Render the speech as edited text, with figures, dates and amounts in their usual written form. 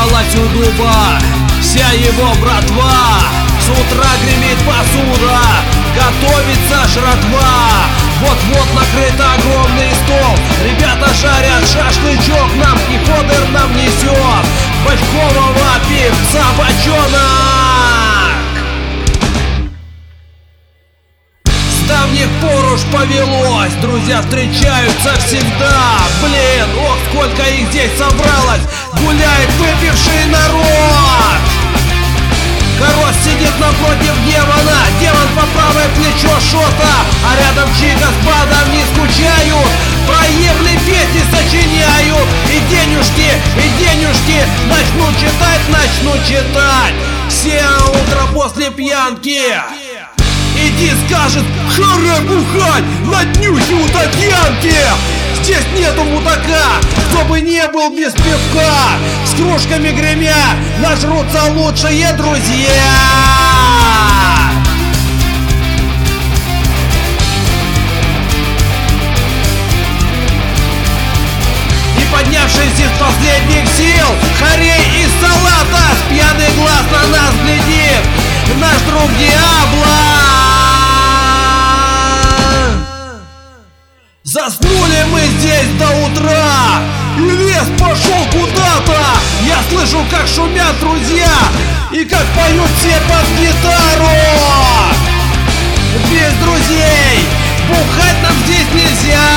собралась у дуба вся его братва. С утра гремит посуда, готовится жратва. Вот-вот накрыт огромный стол, ребята жарят шашлычок, нам и Ходор нам несет бочкового певца бочонок. С давних пор уж повелось, друзья встречаются всегда. Блин, ох, сколько их здесь собралось, гуляет выпивший народ. Корос сидит напротив демона, демон по правое плечо Шота, а рядом чика с бадом не скучают, проебли песни сочиняют. И денежки начну читать все утро после пьянки. Иди, скажет, харе бухать, на днюхе у Татьянки. Здесь нету мудака, чтобы не был без пивка. С кружками гремя нажрутся лучшие друзья. И поднявшись из последних сил, Харей из салата с пьяный глаз на нас глядит наш друг Диабло. Заснули мы здесь до утра, и лес пошел куда-то. Я слышу, как шумят друзья, и как поют все под гитару. Без друзей бухать нам здесь нельзя.